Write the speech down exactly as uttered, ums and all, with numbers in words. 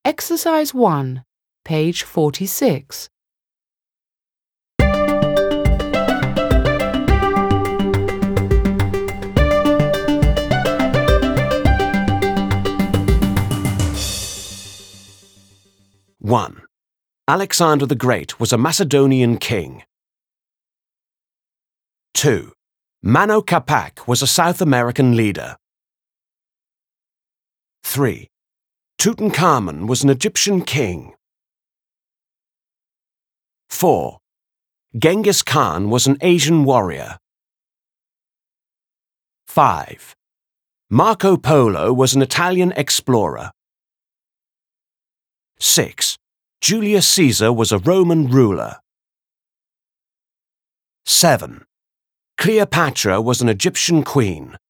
Exercise one, page forty-six. one. Alexander the Great was a Macedonian king. two. Manco Capac was a South American leader. three. Tutankhamun was an Egyptian king. four. Genghis Khan was an Asian warrior. five. Marco Polo was an Italian explorer. six. Julius Caesar was a Roman ruler. seven. Cleopatra was an Egyptian queen.